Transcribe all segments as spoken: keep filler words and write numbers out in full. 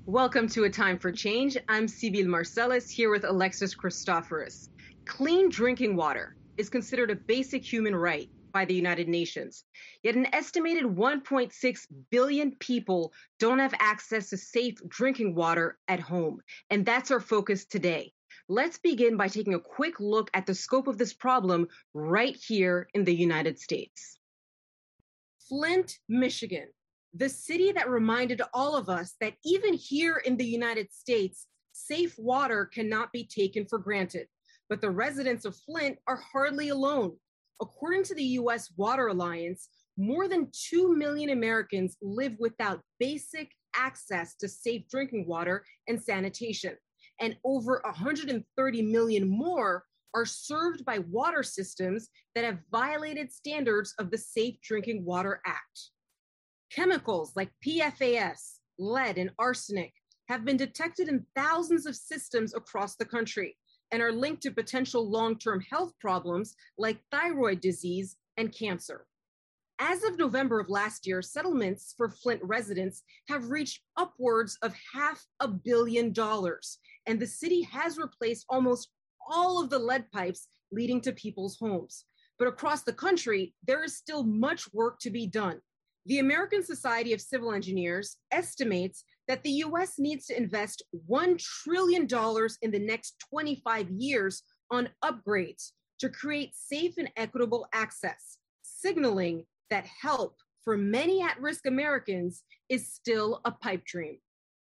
Welcome to A Time for Change. I'm Sibyl Marcellus here with Alexis Christoforous. Clean drinking water is considered a basic human right by the United Nations. Yet an estimated one point six billion people don't have access to safe drinking water at home. And that's our focus today. Let's begin by taking a quick look at the scope of this problem right here in the United States. Flint, Michigan. The city that reminded all of us that even here in the United States, safe water cannot be taken for granted. But the residents of Flint are hardly alone. According to the U S Water Alliance, more than two million Americans live without basic access to safe drinking water and sanitation. And over one hundred thirty million more are served by water systems that have violated standards of the Safe Drinking Water Act. Chemicals like P F A S, lead, and arsenic have been detected in thousands of systems across the country and are linked to potential long-term health problems like thyroid disease and cancer. As of November of last year, settlements for Flint residents have reached upwards of half a billion dollars, and the city has replaced almost all of the lead pipes leading to people's homes. But across the country, there is still much work to be done. The American Society of Civil Engineers estimates that the U S needs to invest one trillion dollars in the next twenty-five years on upgrades to create safe and equitable access, signaling that help for many at-risk Americans is still a pipe dream.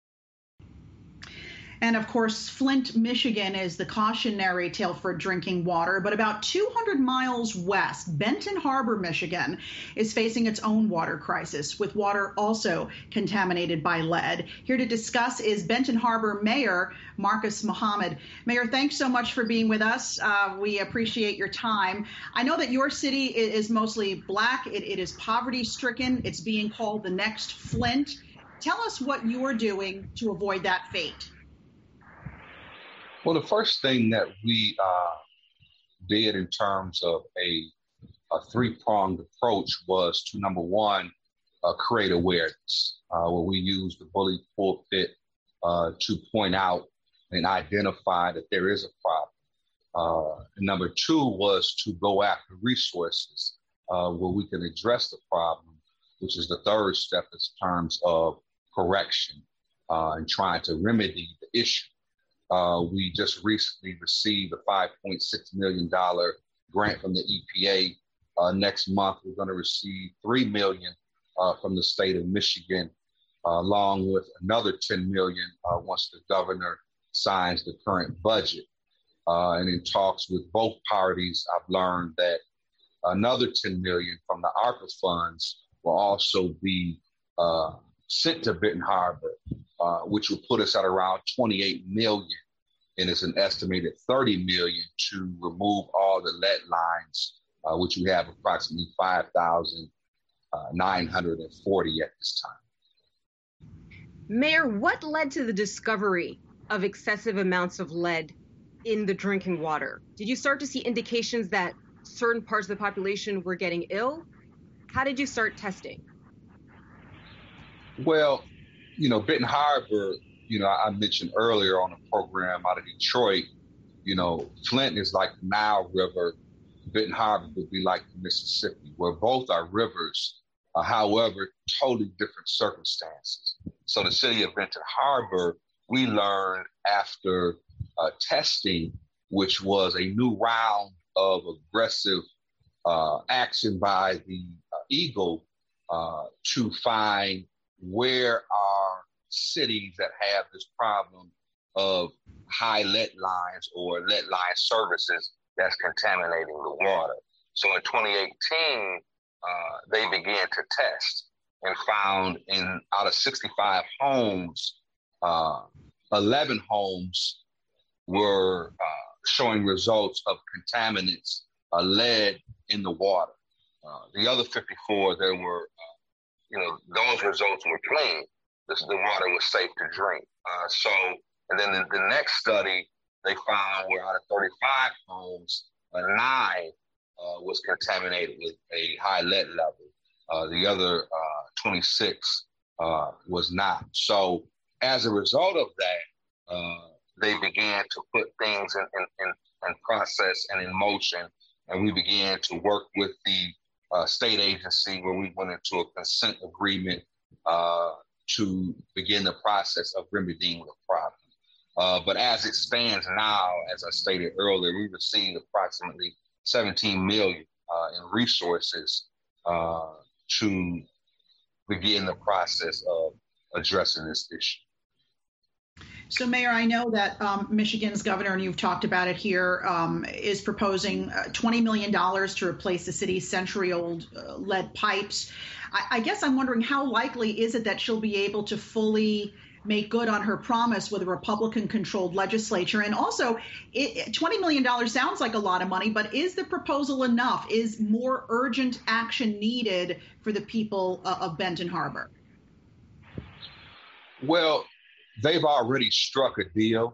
And of course, Flint, Michigan is the cautionary tale for drinking water, but about two hundred miles west, Benton Harbor, Michigan is facing its own water crisis, with water also contaminated by lead. Here to discuss is Benton Harbor Mayor Marcus Muhammad. Mayor, thanks so much for being with us. Uh, we appreciate your time. I know that your city is mostly Black. It, it is poverty-stricken. It's being called the next Flint. Tell us what you're doing to avoid that fate. Well, the first thing that we uh, did in terms of a, a three-pronged approach was to, number one, uh, create awareness, uh, where we used the bully pulpit uh, to point out and identify that there is a problem. Uh, number two was to go after resources uh, where we can address the problem, which is the third step in terms of correction uh, and trying to remedy the issue. Uh, we just recently received a five point six million dollars grant from the E P A. Uh, next month, we're going to receive three million dollars uh, from the state of Michigan, uh, along with another ten million dollars uh, once the governor signs the current budget. Uh, and in talks with both parties, I've learned that another ten million dollars from the ARPA funds will also be uh, sent to Benton Harbor, uh, which will put us at around twenty-eight million dollars. And it's an estimated thirty million dollars to remove all the lead lines, uh, which we have approximately five thousand nine hundred forty at this time. Mayor, what led to the discovery of excessive amounts of lead in the drinking water? Did you start to see indications that certain parts of the population were getting ill? How did you start testing? Well, you know, Benton Harbor, you know, I mentioned earlier on a program out of Detroit, you know, Flint is like the Nile River. Benton Harbor would be like the Mississippi, where both are rivers, uh, however, totally different circumstances. So the city of Benton Harbor, we learned after uh, testing, which was a new round of aggressive uh, action by the uh, Eagle uh, to find where are cities that have this problem of high lead lines or lead line services that's contaminating the water. So in twenty eighteen, uh, they began to test and found in out of sixty-five homes, uh, eleven homes were uh, showing results of contaminants, uh, lead in the water. Uh, the other fifty-four, there were, uh, you know, those results were clean. This, the water was safe to drink. Uh, so, and then the, the next study, they found where out of thirty-five homes, uh, nine uh, was contaminated with a high lead level. Uh, the other uh, twenty-six uh, was not. So as a result of that, uh, they began to put things in, in, in, in process and in motion. And we began to work with the uh, state agency where we went into a consent agreement uh, to begin the process of remedying the problem. Uh, but as it stands now, as I stated earlier, we received approximately seventeen million dollars uh, in resources uh, to begin the process of addressing this issue. So, Mayor, I know that um, Michigan's governor, and you've talked about it here, um, is proposing uh, twenty million dollars to replace the city's century-old uh, lead pipes. I, I guess I'm wondering, how likely is it that she'll be able to fully make good on her promise with a Republican-controlled legislature? And also, it, twenty million dollars sounds like a lot of money, but is the proposal enough? Is more urgent action needed for the people uh, of Benton Harbor? Well, they've already struck a deal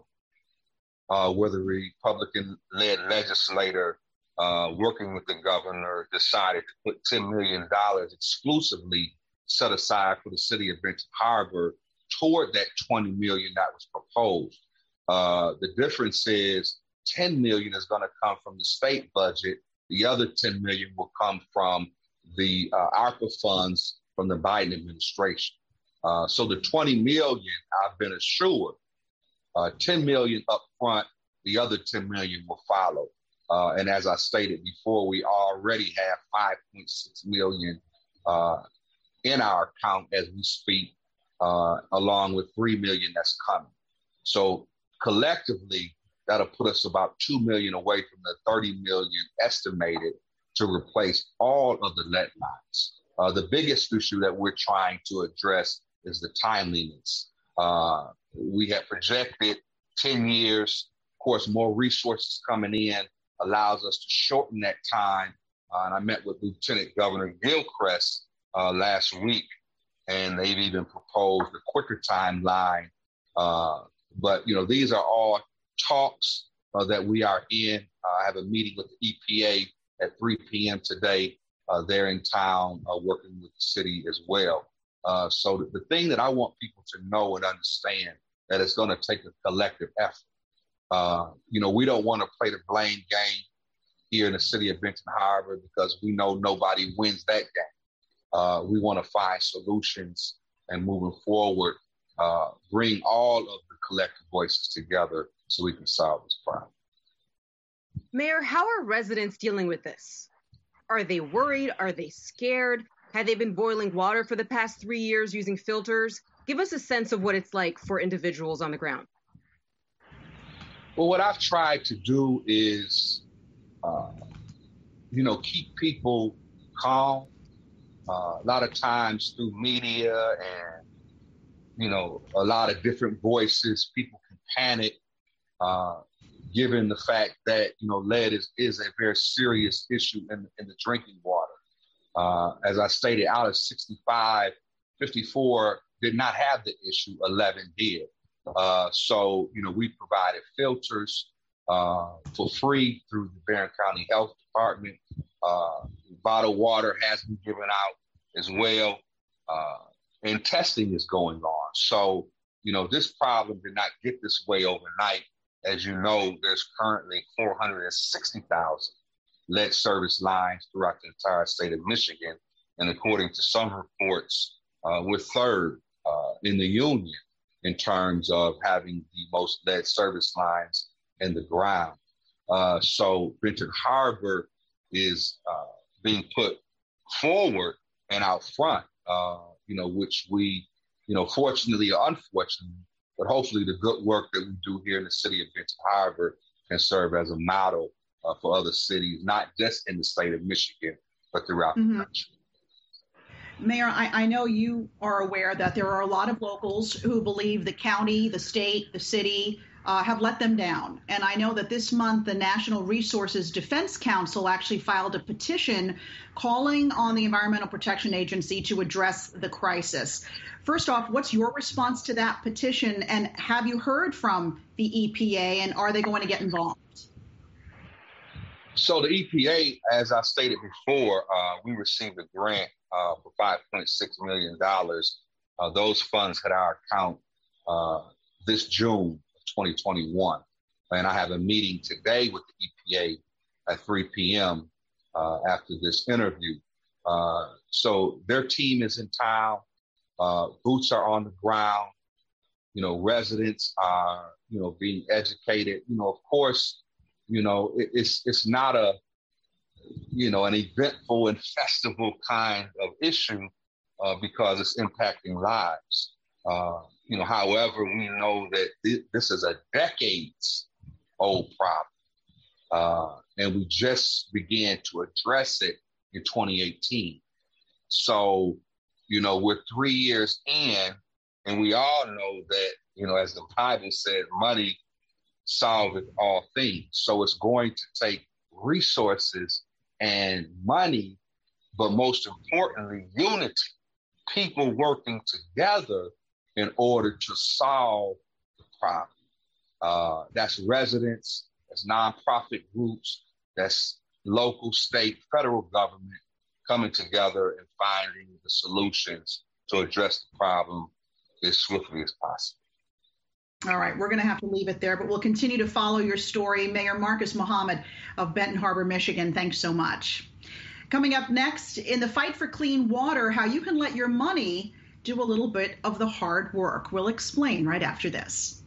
uh, where the Republican-led legislator uh, working with the governor decided to put ten million dollars exclusively set aside for the city of Benton Harbor toward that twenty million dollars that was proposed. Uh, the difference is ten million dollars is going to come from the state budget. The other ten million dollars will come from the uh, ARPA funds from the Biden administration. Uh, so the twenty million dollars, I've been assured, uh, ten million dollars up front, the other ten million dollars will follow. Uh, and as I stated before, we already have five point six million dollars uh, in our account as we speak, uh, along with three million dollars that's coming. So collectively, that'll put us about two million dollars away from the thirty million dollars estimated to replace all of the lead lines. Uh, the biggest issue that we're trying to address is the timeliness. Uh, we have projected ten years. Of course, more resources coming in allows us to shorten that time. Uh, and I met with Lieutenant Governor Gilchrist uh, last week, and they've even proposed a quicker timeline. Uh, but, you know, these are all talks uh, that we are in. Uh, I have a meeting with the E P A at three p.m. today. Uh, they're in town uh, working with the city as well. Uh, so the, the thing that I want people to know and understand that it's going to take a collective effort. Uh, you know, we don't want to play the blame game here in the city of Benton Harbor because we know nobody wins that game. Uh, we want to find solutions and moving forward, uh, bring all of the collective voices together so we can solve this problem. Mayor, how are residents dealing with this? Are they worried? Are they scared? Have they been boiling water for the past three years using filters? Give us a sense of what it's like for individuals on the ground. Well, what I've tried to do is, uh, you know, keep people calm. Uh, a lot of times through media and, you know, a lot of different voices, people can panic, uh, given the fact that, you know, lead is, is a very serious issue in, in the drinking water. Uh, as I stated, out of sixty-five, fifty-four did not have the issue, eleven did. Uh, so, you know, we provided filters uh, for free through the Barron County Health Department. Uh, bottled water has been given out as well. Uh, and testing is going on. So, you know, this problem did not get this way overnight. As you know, there's currently four hundred sixty thousand lead service lines throughout the entire state of Michigan. And according to some reports, uh, we're third uh, in the union in terms of having the most lead service lines in the ground. Uh, so Benton Harbor is uh, being put forward and out front, uh, you know, which we, you know, fortunately or unfortunately, but hopefully the good work that we do here in the city of Benton Harbor can serve as a model uh, for other cities, not just in the state of Michigan, but throughout mm-hmm. the country. Mayor, I, I know you are aware that there are a lot of locals who believe the county, the state, the city uh, have let them down. And I know that this month, the National Resources Defense Council actually filed a petition calling on the Environmental Protection Agency to address the crisis. First off, what's your response to that petition? And have you heard from the E P A, and are they going to get involved? So the E P A, as I stated before, uh, we received a grant uh, for five point six million dollars. Uh, those funds hit our account uh, this June of twenty twenty-one. And I have a meeting today with the E P A at three p.m. Uh, after this interview. Uh, so their team is in town. Uh, boots are on the ground. You know, residents are, you know, being educated. You know, of course, you know, it, it's it's not a, you know, an eventful and festival kind of issue uh, because it's impacting lives. Uh, you know, however, we know that th- this is a decades old problem. Uh, and we just began to address it in twenty eighteen. So, you know, we're three years in, and we all know that, you know, as the Bible said, money solveth all things. So it's going to take resources and money, but most importantly, unity, people working together in order to solve the problem. Uh, that's residents, that's nonprofit groups, that's local, state, federal government coming together and finding the solutions to address the problem as swiftly as possible. All right, we're going to have to leave it there, but we'll continue to follow your story. Mayor Marcus Muhammad of Benton Harbor, Michigan, thanks so much. Coming up next, in the fight for clean water, how you can let your money do a little bit of the hard work. We'll explain right after this.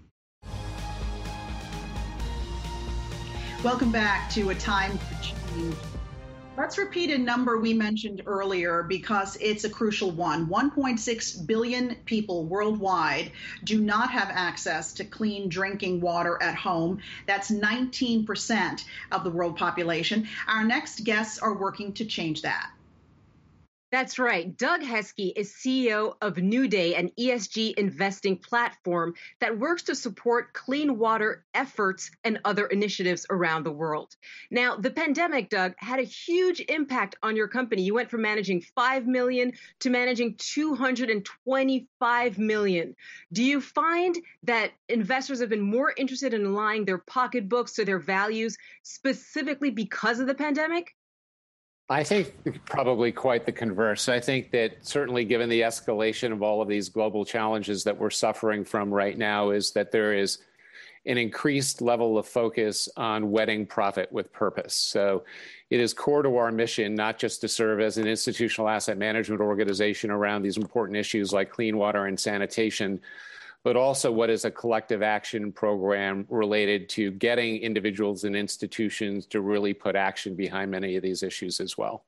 Welcome back to A Time for Change. Let's repeat a number we mentioned earlier because it's a crucial one. one point six billion people worldwide do not have access to clean drinking water at home. That's nineteen percent of the world population. Our next guests are working to change that. That's right. Doug Heskey is C E O of New Day, an E S G investing platform that works to support clean water efforts and other initiatives around the world. Now, the pandemic, Doug, had a huge impact on your company. You went from managing five million to managing two hundred twenty-five million. Do you find that investors have been more interested in aligning their pocketbooks to their values specifically because of the pandemic? I think probably quite the converse. I think that certainly given the escalation of all of these global challenges that we're suffering from right now is that there is an increased level of focus on wedding profit with purpose. So it is core to our mission, not just to serve as an institutional asset management organization around these important issues like clean water and sanitation, but also what is a collective action program related to getting individuals and institutions to really put action behind many of these issues as well.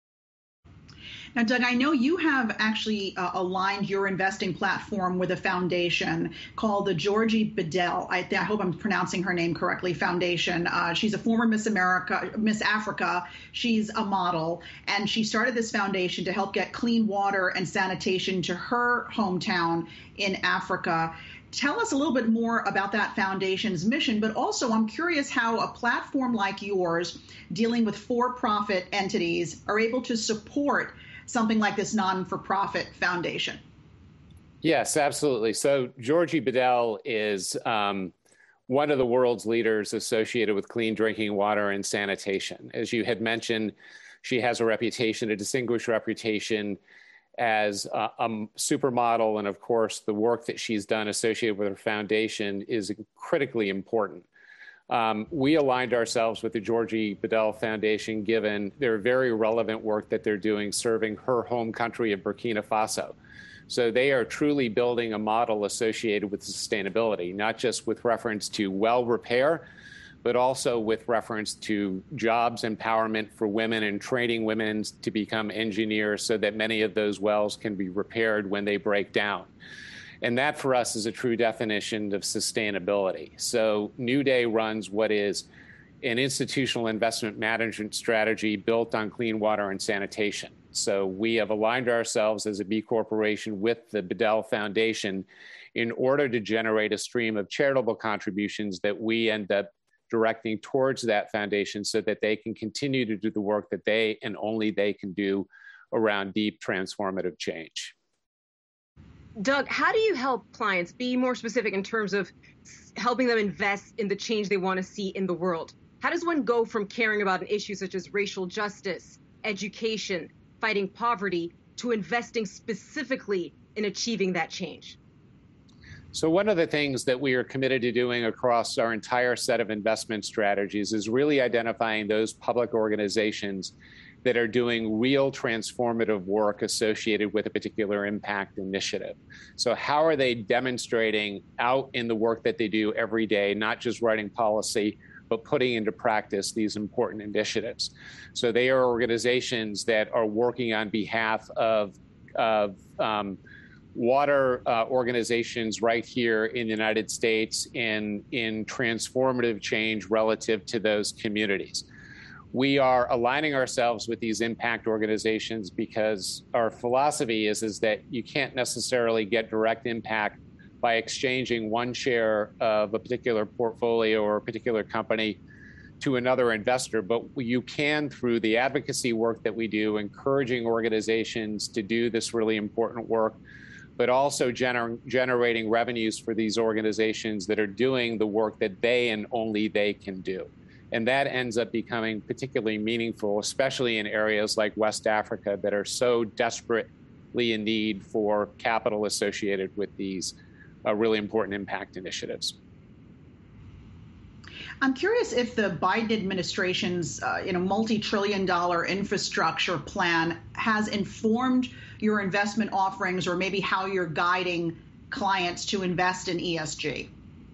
Now, Doug, I know you have actually uh, aligned your investing platform with a foundation called the Georgie Bedell, I, I hope I'm pronouncing her name correctly, Foundation. Uh, she's a former Miss America, Miss Africa. She's a model, and she started this foundation to help get clean water and sanitation to her hometown in Africa. Tell us a little bit more about that foundation's mission, but also I'm curious how a platform like yours, dealing with for-profit entities, are able to support something like this non-for-profit foundation. Yes, absolutely. So Georgie Bedell is um, one of the world's leaders associated with clean drinking water and sanitation. As you had mentioned, she has a reputation, a distinguished reputation as a, a supermodel. And of course, the work that she's done associated with her foundation is critically important. Um, we aligned ourselves with the Georgie Bedell Foundation, given their very relevant work that they're doing serving her home country of Burkina Faso. So they are truly building a model associated with sustainability, not just with reference to well repair, but also with reference to jobs empowerment for women and training women to become engineers so that many of those wells can be repaired when they break down. And that for us is a true definition of sustainability. So New Day runs what is an institutional investment management strategy built on clean water and sanitation. So we have aligned ourselves as a B Corporation with the Bedell Foundation in order to generate a stream of charitable contributions that we end up directing towards that foundation so that they can continue to do the work that they and only they can do around deep transformative change. Doug, how do you help clients be more specific in terms of helping them invest in the change they want to see in the world? How does one go from caring about an issue such as racial justice, education, fighting poverty, to investing specifically in achieving that change? So one of the things that we are committed to doing across our entire set of investment strategies is really identifying those public organizations that are doing real transformative work associated with a particular impact initiative. So how are they demonstrating out in the work that they do every day, not just writing policy, but putting into practice these important initiatives? So they are organizations that are working on behalf of, of um, water uh, organizations right here in the United States in, in transformative change relative to those communities. We are aligning ourselves with these impact organizations because our philosophy is, is that you can't necessarily get direct impact by exchanging one share of a particular portfolio or a particular company to another investor, but you can, through the advocacy work that we do, encouraging organizations to do this really important work, but also gener- generating revenues for these organizations that are doing the work that they and only they can do. And that ends up becoming particularly meaningful, especially in areas like West Africa that are so desperately in need for capital associated with these uh, really important impact initiatives. I'm curious if the Biden administration's uh, you know, multi-trillion dollar infrastructure plan has informed your investment offerings, or maybe how you're guiding clients to invest in E S G.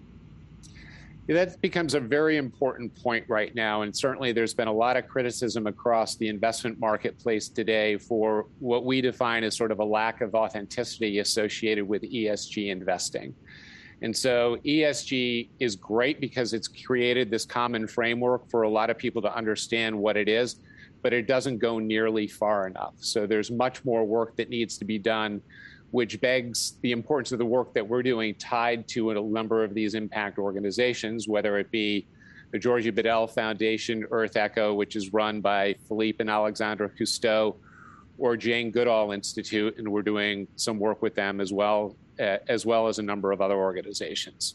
That becomes a very important point right now. And certainly there's been a lot of criticism across the investment marketplace today for what we define as sort of a lack of authenticity associated with E S G investing. And so E S G is great because it's created this common framework for a lot of people to understand what it is, but it doesn't go nearly far enough. So there's much more work that needs to be done, which begs the importance of the work that we're doing tied to a number of these impact organizations, whether it be the Georgie Bedell Foundation, Earth Echo, which is run by Philippe and Alexandra Cousteau, or Jane Goodall Institute, and we're doing some work with them as well, uh, as well as a number of other organizations.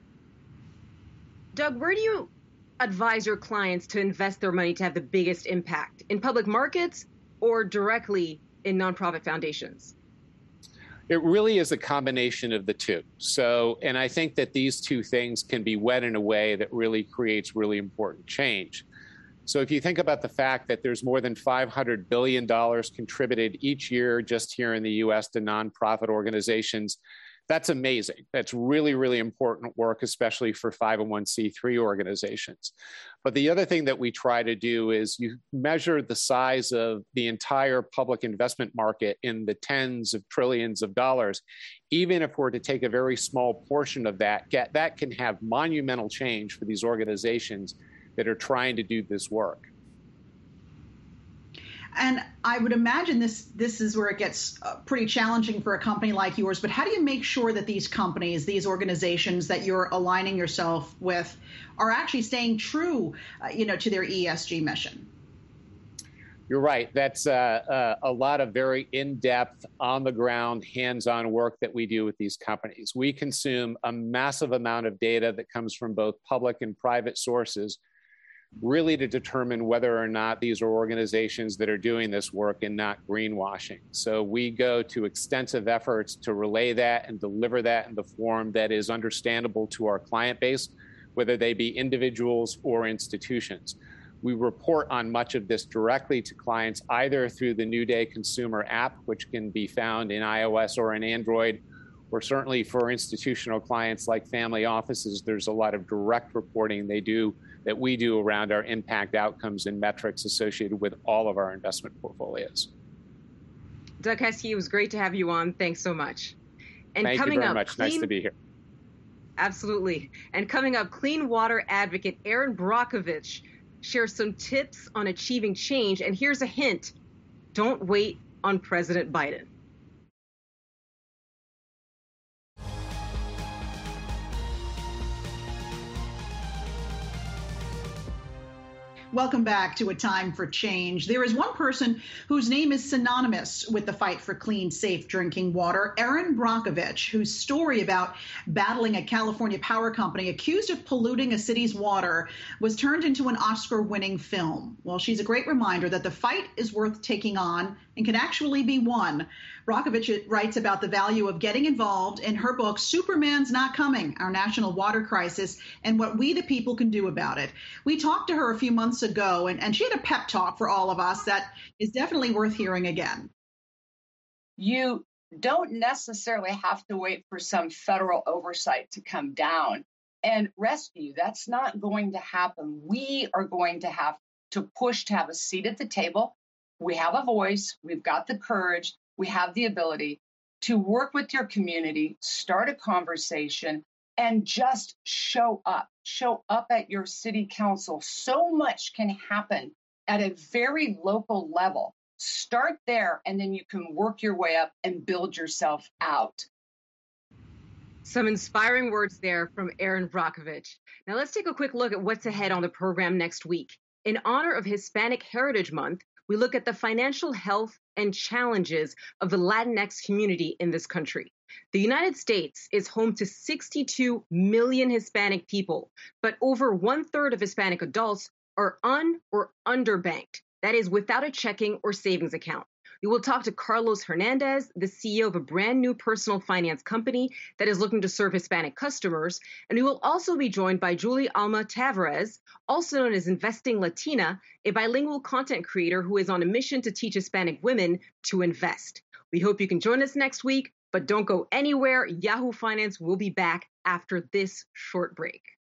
Doug, where do you advise your clients to invest their money to have the biggest impact? In public markets or directly in nonprofit foundations? It really is a combination of the two. So, and I think that these two things can be wed in a way that really creates really important change. So if you think about the fact that there's more than five hundred billion dollars contributed each year just here in the U S to nonprofit organizations, that's amazing. That's really, really important work, especially for five oh one c three organizations. But the other thing that we try to do is you measure the size of the entire public investment market in the tens of trillions of dollars. Even if we're to take a very small portion of that, get, that can have monumental change for these organizations that are trying to do this work. And I would imagine this this is where it gets uh, pretty challenging for a company like yours. But how do you make sure that these companies, these organizations that you're aligning yourself with, are actually staying true, uh, you know, to their E S G mission? You're right. That's uh, uh, a lot of very in-depth, on-the-ground, hands-on work that we do with these companies. We consume a massive amount of data that comes from both public and private sources, really to determine whether or not these are organizations that are doing this work and not greenwashing. So we go to extensive efforts to relay that and deliver that in the form that is understandable to our client base, whether they be individuals or institutions. We report on much of this directly to clients, either through the New Day consumer app, which can be found in iOS or in Android, or certainly for institutional clients like family offices, there's a lot of direct reporting they do that we do around our impact outcomes and metrics associated with all of our investment portfolios. Doug Heskey, it was great to have you on. Thanks so much. And Thank coming you very up, much. clean... Nice to be here. Absolutely. And coming up, clean water advocate Erin Brockovich shares some tips on achieving change. And here's a hint: don't wait on President Biden. Welcome back to A Time for Change. There is one person whose name is synonymous with the fight for clean, safe drinking water, Erin Brockovich, whose story about battling a California power company accused of polluting a city's water was turned into an Oscar-winning film. Well, she's a great reminder that the fight is worth taking on and can actually be won. Brockovich writes about the value of getting involved in her book, Superman's Not Coming, Our National Water Crisis, and what we the people can do about it. We talked to her a few months ago, and, and she had a pep talk for all of us that is definitely worth hearing again. You don't necessarily have to wait for some federal oversight to come down and rescue. That's not going to happen. We are going to have to push to have a seat at the table. We have a voice. We've got the courage. We have the ability to work with your community, start a conversation, and just show up. Show up at your city council. So much can happen at a very local level. Start there, and then you can work your way up and build yourself out. Some inspiring words there from Erin Brockovich. Now let's take a quick look at what's ahead on the program next week. In honor of Hispanic Heritage Month, we look at the financial health and challenges of the Latinx community in this country. The United States is home to sixty-two million Hispanic people, but over one third of Hispanic adults are un or underbanked, that is, without a checking or savings account. We will talk to Carlos Hernandez, the C E O of a brand new personal finance company that is looking to serve Hispanic customers. And we will also be joined by Julie Alma Tavares, also known as Investing Latina, a bilingual content creator who is on a mission to teach Hispanic women to invest. We hope you can join us next week, but don't go anywhere. Yahoo Finance will be back after this short break.